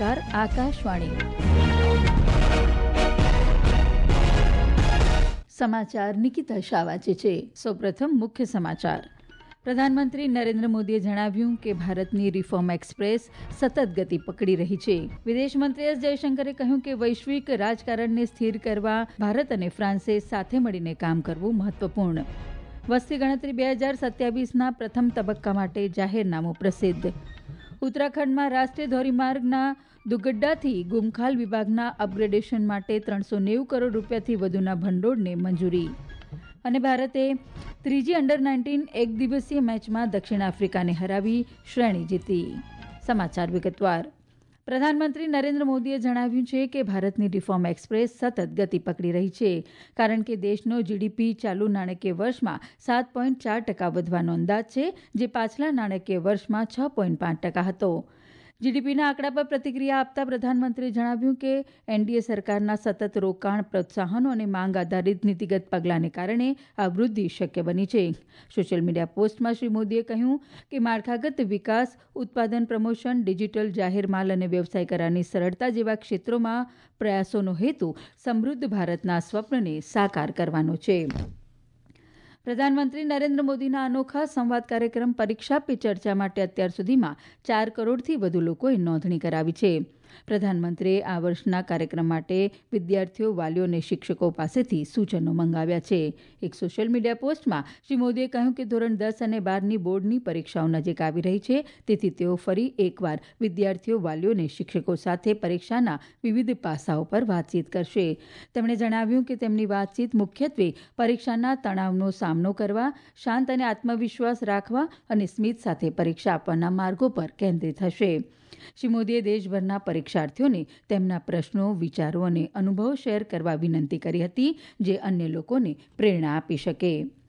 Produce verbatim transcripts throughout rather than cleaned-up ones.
નમસ્કાર, આકાશવાણી સમાચાર નિકિતા શાહ વાંચે છે. સૌપ્રથમ મુખ્ય સમાચાર. પ્રધાનમંત્રી નરેન્દ્ર મોદીએ જણાવ્યું કે ભારતની રિફોર્મ એક્સપ્રેસ સતત ગતિ પકડી રહી છે. વિદેશમંત્રી એસ જયશંકરે કહ્યું કે વૈશ્વિક રાજકારણને સ્થિર કરવા ભારત અને ફ્રાન્સે સાથે મળીને કામ કરવું મહત્વપૂર્ણ. વસ્તી ગણતરી બે હજાર સત્યાવીસના પ્રથમ તબક્કા માટે જાહેરનામું પ્રસિદ્ધ. ઉત્તરાખંડમાં રાષ્ટ્રીય ધોરીમાર્ગના દુગડ્ડાથી ગુમખાલ વિભાગના અપગ્રેડેશન માટે ત્રણસો નેવું કરોડ રૂપિયાથી વધુના ભંડોળને મંજૂરી. અને ભારતે ત્રીજી અંડર નાઇન્ટીન એક દિવસીય મેચમાં દક્ષિણ આફ્રિકાને હરાવી શ્રેણી જીતી. સમાચાર વિગતવાર. પ્રધાનમંત્રી નરેન્દ્ર મોદીએ જણાવ્યું છે કે ભારતની રિફોર્મ એક્સપ્રેસ સતત ગતિ પકડી રહી છે, કારણ કે દેશનો જીડીપી ચાલુ નાણાકીય વર્ષમાં સાત પોઈન્ટ ચાર ટકા વધવાનો અંદાજ છે, જે પાછલા નાણાકીય વર્ષમાં છ પોઈન્ટ પાંચ ટકા હતો. જીડીપીના આંકડા પર પ્રતિક્રિયા આપતા પ્રધાનમંત્રીએ જણાવ્યું કે એનડીએ સરકારના સતત રોકાણ, પ્રોત્સાહનો અને માંગ આધારિત નીતિગત પગલાંને કારણે આ વૃદ્ધિ શક્ય બની છે. સોશિયલ મીડિયા પોસ્ટમાં શ્રી મોદીએ કહ્યું કે માળખાગત વિકાસ, ઉત્પાદન પ્રમોશન, ડિજીટલ જાહેર માલ અને વ્યવસાય કરારની સરળતા જેવા ક્ષેત્રોમાં પ્રયાસોનો હેતુ સમૃદ્ધ ભારતના સ્વપ્નને સાકાર કરવાનો છે. પ્રધાનમંત્રી નરેન્દ્ર મોદીના અનોખા સંવાદ કાર્યક્રમ પરીક્ષા પે ચર્ચા માટે અત્યાર સુધીમાં ચાર કરોડથી વધુ લોકોએ નોંધણી કરાવી છે. પ્રધાનમંત્રીએ આ વર્ષના કાર્યક્રમ માટે વિદ્યાર્થીઓ, વાલીઓ અને શિક્ષકો પાસેથી સૂચનો મંગાવ્યા છે. એક સોશિયલ મીડિયા પોસ્ટમાં શ્રી મોદીએ કહ્યું કે ધોરણ દસ અને બારની બોર્ડની પરીક્ષાઓ નજીક આવી રહી છે, તેથી તેઓ ફરી એકવાર વિદ્યાર્થીઓ, વાલીઓ અને શિક્ષકો સાથે પરીક્ષાના વિવિધ પાસાઓ પર વાતચીત કરશે. તેમણે જણાવ્યું કે તેમની વાતચીત મુખ્યત્વે પરીક્ષાના તણાવનો સામનો કરવા, શાંત અને આત્મવિશ્વાસ રાખવા અને સ્મિત સાથે પરીક્ષા આપવાના માર્ગો પર કેન્દ્રિત હશે. શ્રી મોદીએ દેશભરના પરીક્ષાર્થીઓને તેમના પ્રશ્નો, વિચારો અને અનુભવો શેર કરવા વિનંતી કરી હતી, જે અન્ય લોકોને પ્રેરણા આપી શકે.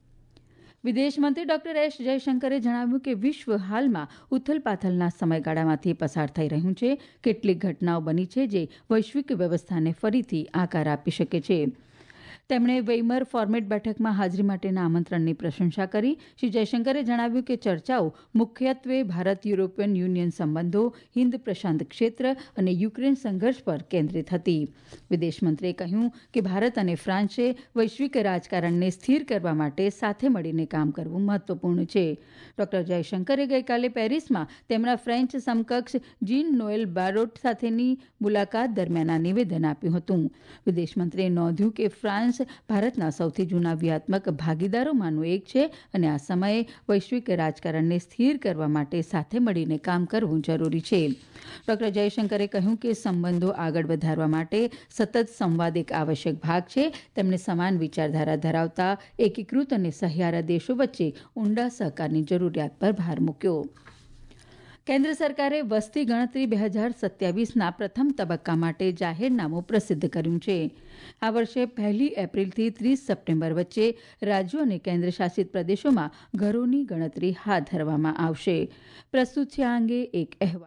વિદેશમંત્રી ડોક્ટર એસ જયશંકરે જણાવ્યું કે વિશ્વ હાલમાં ઉથલપાથલના સમયગાળામાંથી પસાર થઈ રહ્યું છે. કેટલીક ઘટનાઓ બની છે જે વૈશ્વિક વ્યવસ્થાને ફરીથી આકાર આપી શકે છે. તેમણે વેઇમર ફોર્મેટ બેઠકમાં હાજરી માટેના આમંત્રણની પ્રશંસા કરી. શ્રી જયશંકરે જણાવ્યું કે ચર્ચાઓ મુખ્યત્વે ભારત યુરોપિયન યુનિયન સંબંધો, હિન્દ પ્રશાંત ક્ષેત્ર અને યુક્રેન સંઘર્ષ પર કેન્દ્રિત હતી. વિદેશમંત્રીએ કહ્યું કે ભારત અને ફ્રાન્સે વૈશ્વિક રાજકારણને સ્થિર કરવા માટે સાથે મળીને કામ કરવું મહત્વપૂર્ણ છે. ડોક્ટર જયશંકરે ગઈકાલે પેરિસમાં તેમના ફ્રેન્ચ સમકક્ષ જીન નોએલ બારોટ સાથેની મુલાકાત દરમિયાન આ નિવેદન આપ્યું હતું. વિદેશમંત્રીએ નોંધ્યું કે ફ્રાન્સ ભારતના સૌથી જૂના વ્યૂહાત્મક ભાગીદારોમાંનું એક છે અને આ સમયે વૈશ્વિક રાજકારણને સ્થિર કરવા માટે સાથે મળીને કામ કરવું જરૂરી છે. ડોક્ટર જયશંકરે કહ્યું કે સંબંધો આગળ વધારવા માટે સતત સંવાદ એક આવશ્યક ભાગ છે. તેમણે સમાન વિચારધારા ધરાવતા એકીકૃત અને સહિયારા દેશો વચ્ચે ઊંડા સહકારની જરૂરિયાત પર ભાર મૂક્યો. કેન્દ્ર સરકારે વસ્તી ગણતરી બે હજાર સત્યાવીસના પ્રથમ તબક્કા માટે જાહેરનામું પ્રસિદ્ધ કર્યું છે. આ વર્ષે પહેલી એપ્રિલથી ત્રીસ સપ્ટેમ્બર વચ્ચે રાજ્યો અને કેન્દ્રશાસિત પ્રદેશોમાં ઘરોની ગણતરી હાથ ધરવામાં આવશે. પ્રસ્તુત છે આ અંગે એક અહેવાલ.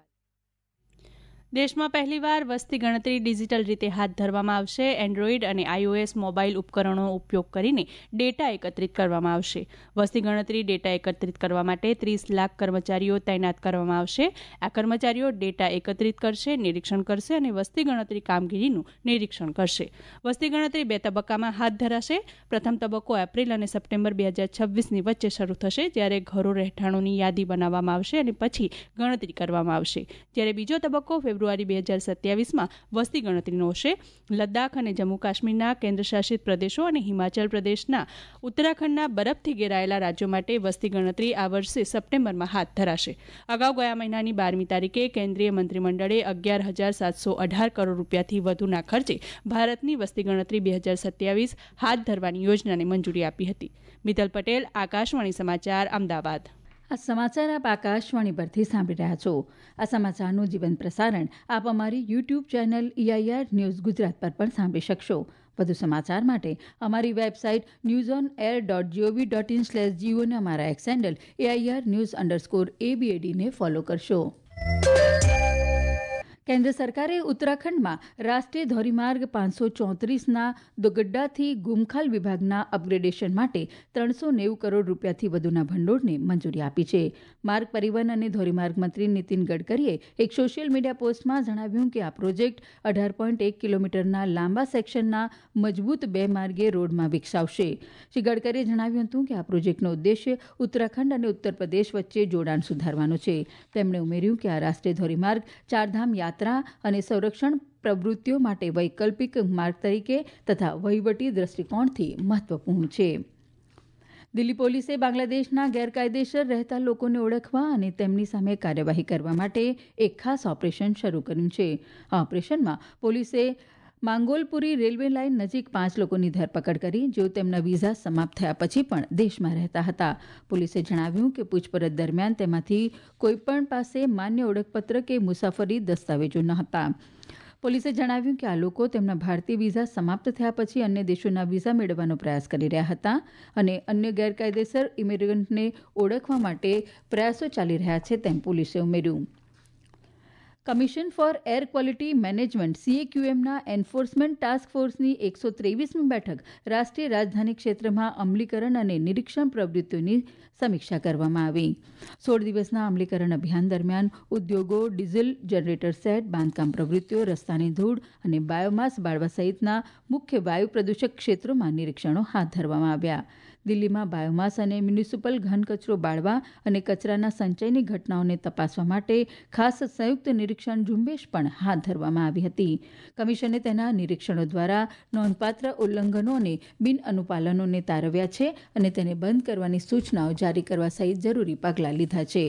દેશમાં પહેલીવાર વસ્તી ગણતરી ડિજિટલ રીતે હાથ ધરવામાં આવશે. એન્ડ્રોઇડ અને આઈઓએસ મોબાઈલ ઉપકરણોનો ઉપયોગ કરીને ડેટા એકત્રિત કરવામાં આવશે. વસ્તી ગણતરી ડેટા એકત્રિત કરવા માટે ત્રીસ લાખ કર્મચારીઓ તૈનાત કરવામાં આવશે. આ કર્મચારીઓ ડેટા એકત્રિત કરશે, નિરીક્ષણ કરશે અને વસ્તી ગણતરી કામગીરીનું નિરીક્ષણ કરશે. વસ્તી ગણતરી બે તબક્કામાં હાથ ધરાશે. પ્રથમ તબક્કો એપ્રિલ અને સપ્ટેમ્બર બે હજાર છવ્વીસની વચ્ચે શરૂ થશે, જ્યારે ઘરો રહેઠાણોની યાદી બનાવવામાં આવશે અને પછી ગણતરી કરવામાં આવશે. જ્યારે બીજો તબક્કો ફેબ્રુઆરી બે હજાર સત્યાવીસમાં વસ્તી ગણતરીનો હશે. લદ્દાખ અને જમ્મુ કાશ્મીરના કેન્દ્રશાસિત પ્રદેશો અને હિમાચલ પ્રદેશના ઉત્તરાખંડના બરફથી ઘેરાયેલા રાજ્યો માટે વસ્તી ગણતરી આ વર્ષે સપ્ટેમ્બરમાં હાથ ધરાશે. અગાઉ ગયા મહિનાની બારમી તારીખે કેન્દ્રીય મંત્રીમંડળે અગિયાર હજાર સાતસો અઢાર કરોડ રૂપિયાથી વધુના ખર્ચે ભારતની વસ્તી ગણતરી બે હજાર સત્યાવીસ હાથ ધરવાની યોજનાને મંજૂરી આપી હતી. મિત્તલ પટેલ, આકાશવાણી સમાચાર, અમદાવાદ. આ સમાચાર આપ આકાશવાણી પરથી સાંભળી રહ્યા છો. આ સમાચારનું જીવંત પ્રસારણ આપ અમારી YouTube channel AIR news Gujarat પર પણ સાંભળી શકશો. વધુ સમાચાર માટે અમારી website news on air dot gov dot in slash જીઓ અને અમારા X handle AIR news underscore એબીએડીને ફોલો કરશો. કેન્દ્ર સરકારે ઉત્તરાખંડમાં રાષ્ટ્રીય ધોરીમાર્ગ પાંચસો ચોત્રીસના દોગડ્ડાથી ગુમખાલ વિભાગના અપગ્રેડેશન માટે ત્રણસો નેવું કરોડ રૂપિયાથી વધુના ભંડોળને મંજૂરી આપી છે. માર્ગ પરિવહન અને ધોરીમાર્ગ મંત્રી નીતિન ગડકરીએ એક સોશિયલ મીડિયા પોસ્ટમાં જણાવ્યું કે આ પ્રોજેક્ટ અઢાર પોઈન્ટ એક કિલોમીટરના લાંબા સેક્શનના મજબૂત બે માર્ગીય રોડમાં વિકસાવશે. શ્રી ગડકરીએ જણાવ્યું હતું કે આ પ્રોજેક્ટનો ઉદ્દેશ્ય ઉત્તરાખંડ અને ઉત્તર પ્રદેશ વચ્ચે જોડાણ સુધારવાનો છે. તેમણે ઉમેર્યું કે આ રાષ્ટ્રીય ધોરીમાર્ગ ચારધામ યાત્રા અને સંરક્ષણ પ્રવૃત્તિઓ માટે વૈકલ્પિક માર્ગ તરીકે તથા વહીવટી દ્રષ્ટિકોણથી મહત્વપૂર્ણ છે. દિલ્હી પોલીસે બાંગ્લાદેશના ગેરકાયદેસર રહેતા લોકોને ઓળખવા અને તેમની સામે કાર્યવાહી કરવા માટે એક ખાસ ઓપરેશન શરૂ કર્યું છે. આ ઓપરેશનમાં પોલીસે માંગોલપુરી રેલવે લાઇન નજીક પાંચ લોકોની ધરપકડ કરી, જેઓ તેમના વિઝા સમાપ્ત થયા પછી પણ દેશમાં રહેતા હતા. પોલીસે જણાવ્યું કે પૂછપરછ દરમિયાન તેમાંથી કોઈપણ પાસે માન્ય ઓળખપત્ર કે મુસાફરી દસ્તાવેજો ન હતા. પોલીસે જણાવ્યું કે આ લોકો તેમના ભારતીય વિઝા સમાપ્ત થયા પછી અન્ય દેશોના વિઝા મેળવવાનો પ્રયાસ કરી રહ્યા હતા અને અન્ય ગેરકાયદેસર ઇમિગ્રન્ટને ઓળખવા માટે પ્રયાસો ચાલી રહ્યા છે, તેમ પોલીસે ઉમેર્યું. Commission for air quality management સીએક્યુએમના એન્ફોર્સમેન્ટ ટાસ્ક ફોર્સની એકસો ત્રેવીસમી બેઠક રાષ્ટ્રીય રાજધાની ક્ષેત્રમાં અમલીકરણ અને નિરીક્ષણ પ્રવૃત્તિઓની સમીક્ષા કરવામાં આવી. સોળ દિવસના અમલીકરણ અભિયાન દરમિયાન ઉદ્યોગો, ડીઝલ જનરેટર સેટ, બાંધકામ પ્રવૃત્તિઓ, રસ્તાની ધૂળ અને બાયોમાસ બાળવા સહિતના મુખ્ય વાયુ પ્રદૂષક ક્ષેત્રોમાં નિરીક્ષણો હાથ ધરવામાં આવ્યા. દિલ્હીમાં બાયોમાસ અને મ્યુનિસિપલ ઘન કચરો બાળવા અને કચરાના સંચયની ઘટનાઓને તપાસવા માટે ખાસ સંયુક્ત નિરીક્ષણ ઝુંબેશ પણ હાથ ધરવામાં આવી હતી. કમિશને તેના નિરીક્ષણો દ્વારા નોંધપાત્ર ઉલ્લંઘનો અને બિન અનુપાલનોને તારવ્યા છે અને તેને બંધ કરવાની સૂચનાઓ જારી કરવા સહિત જરૂરી પગલાં લીધા છે.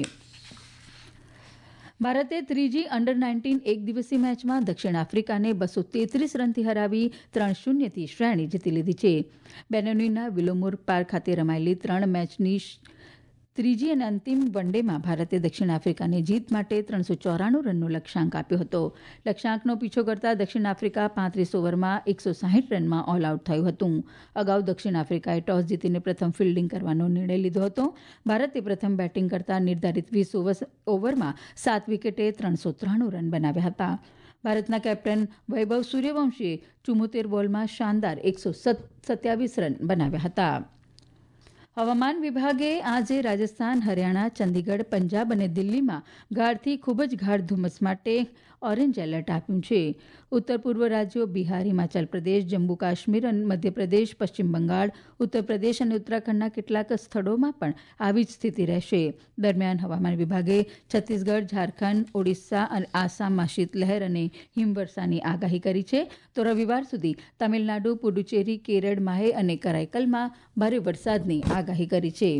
ભારતે ત્રીજી અંડર નાઇન્ટીન એક દિવસીય મેચમાં દક્ષિણ આફ્રિકાને બસો તેત્રીસ રનથી હરાવી ત્રણ શૂન્યથી શ્રેણી જીતી લીધી છે. બેનોનીના વિલોમોર પાર્ક ખાતે રમાયેલી ત્રણ મેચની ત્રીજી અને અંતિમ વનડેમાં ભારતે દક્ષિણ આફ્રિકાને જીત માટે ત્રણસો ચોરાણું રનનો લક્ષ્યાંક આપ્યો હતો. લક્ષ્યાંકનો પીછો કરતા દક્ષિણ આફ્રિકા પાંત્રીસ ઓવરમાં એકસો સાહીઠ રનમાં ઓલ આઉટ થયું હતું. અગાઉ દક્ષિણ આફ્રિકાએ ટોસ જીતીને પ્રથમ ફિલ્ડિંગ કરવાનો નિર્ણય લીધો હતો. ભારતે પ્રથમ બેટિંગ કરતા નિર્ધારિત વીસ ઓવરમાં સાત વિકેટે ત્રણસો ત્રાણું રન બનાવ્યા હતા. ભારતના કેપ્ટન વૈભવ સૂર્યવંશીએ ચુમ્મોતેર બોલમાં શાનદાર એકસો સત્યાવીસ રન બનાવ્યા હતા. હવામાન વિભાગે આજે રાજસ્થાન, હરિયાણા, ચંદીગઢ, પંજાબ અને દિલ્હીમાં ગાઢથી ખૂબ જ ગાઢ ધુમ્મસ માટે ઓરેન્જ એલર્ટ આપ્યું છે. ઉત્તર પૂર્વ રાજ્યો બિહાર, હિમાચલ પ્રદેશ, જમ્મુ કાશ્મીર, મધ્યપ્રદેશ, પશ્ચિમ બંગાળ, ઉત્તર પ્રદેશ અને ઉત્તરાખંડના કેટલાક સ્થળોમાં પણ આવી જ સ્થિતિ રહેશે. દરમિયાન હવામાન વિભાગે છત્તીસગઢ, ઝારખંડ, ઓડિશા અને આસામમાં શીતલહેર અને હિમવર્ષાની આગાહી કરી છે, તો રવિવાર સુધી તમિલનાડુ, પુડુચેરી, કેરળ, માહે અને કરાઈકલમાં ભારે વરસાદની આગાહી કરી છે.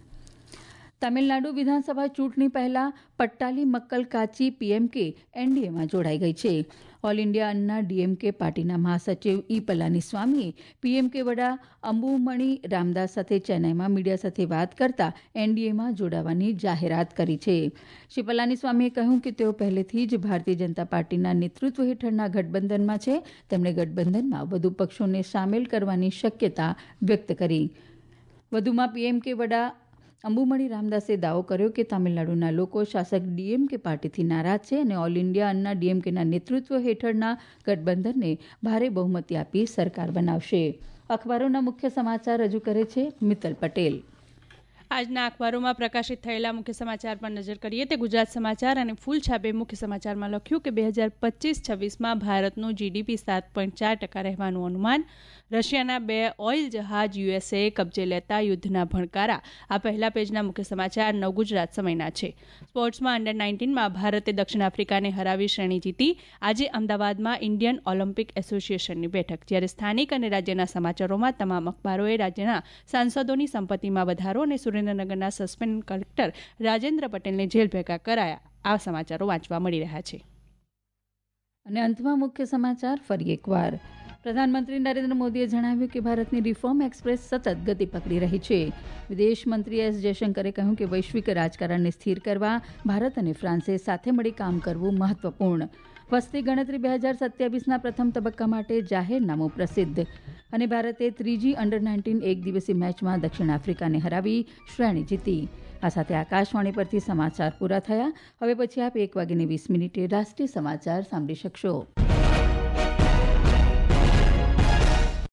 તમિલનાડુ વિધાનસભા ચૂંટણી પહેલા પટ્ટાલી મક્કલ કાચી પીએમકે એનડીએમાં જોડાઈ ગઈ છે. ઓલ ઇન્ડિયા અન્ના ડીએમકે પાર્ટીના મહાસચિવ ઈ પલાનીસ્વામીએ પીએમકે વડા અંબુમણી રામદાસ સાથે ચેન્નાઈમાં મીડિયા સાથે વાત કરતા એનડીએમાં જોડાવાની જાહેરાત કરી છે. શ્રી પલાનીસ્વામીએ કહ્યું કે તેઓ પહેલેથી જ ભારતીય જનતા પાર્ટીના નેતૃત્વ હેઠળના ગઠબંધનમાં છે. તેમણે ગઠબંધનમાં વધુ પક્ષોને સામેલ કરવાની શક્યતા વ્યક્ત કરી. વધુમાં પીએમકે વડા અંબુમણી રામદાસે દાવો કર્યો કે તામિલનાડુના લોકો શાસક ડીએમકે પાર્ટીથી નારાજ છે અને ઓલ ઇન્ડિયા અન્ના ડીએમકેના નેતૃત્વ હેઠળના ગઠબંધનને ભારે બહુમતી આપી સરકાર બનાવશે. અખબારોના મુખ્ય સમાચાર રજૂ કરે છે મિત્તલ પટેલ. આજના અખબારોમાં પ્રકાશિત થયેલા મુખ્ય સમાચાર પર નજર કરીએ તો ગુજરાત સમાચાર અને ફૂલ છાપે મુખ્ય સમાચારમાં લખ્યું કે બે હજાર પચીસ છવ્વીસમાં ભારતનું જીડીપી સાત પોઈન્ટ ચાર ટકા રહેવાનું અનુમાન. રશિયાના બે ઓઇલ જહાજ યુએસએ કબજે લેતા યુદ્ધના ભણકારા આ પહેલા પેજના મુખ્ય સમાચાર નવ ગુજરાત સમયના છે. સ્પોર્ટ્સમાં અંડર નાઇન્ટીનમાં ભારતે દક્ષિણ આફ્રિકાને હરાવી શ્રેણી જીતી. આજે અમદાવાદમાં ઇન્ડિયન ઓલિમ્પિક એસોસિએશનની બેઠક. જ્યારે સ્થાનિક અને રાજ્યના સમાચારોમાં તમામ અખબારોએ રાજ્યના સાંસદોની સંપત્તિમાં વધારો અને સુરેન્દ્રનગરના સસ્પેન્ડ કલેક્ટર રાજેન્દ્ર પટેલને જેલ ભેગા કરાયા આ સમાચારો વાંચવા મળી રહ્યા છે. અને અંતમાં મુખ્ય સમાચાર ફરી એકવાર. પ્રધાનમંત્રી નરેન્દ્ર મોદીએ જણાવ્યું કે ભારતની રિફોર્મ એક્સપ્રેસ સતત ગતિ પકડી રહી છે. વિદેશ મંત્રી એસ જયશંકરે કહ્યું કે વૈશ્વિક રાજકારણને સ્થિર કરવા ભારત અને ફ્રાન્સે સાથે મળી કામ કરવું મહત્વપૂર્ણ. વસ્તી ગણતરી બે હજાર સત્યાવીસના પ્રથમ તબક્કા માટે જાહેરનામું પ્રસિદ્ધ. અને ભારતે ત્રીજી અંડર નાઇન્ટીન એક દિવસીય મેચમાં દક્ષિણ આફ્રિકાને હરાવી શ્રેણી જીતી. આ સાથે આકાશવાણી પરથી સમાચાર પૂરા થયા. હવે પછી આપ એક વાગ્યાની વીસ મિનિટે રાષ્ટ્રીય સમાચાર સાંભળી શકશો.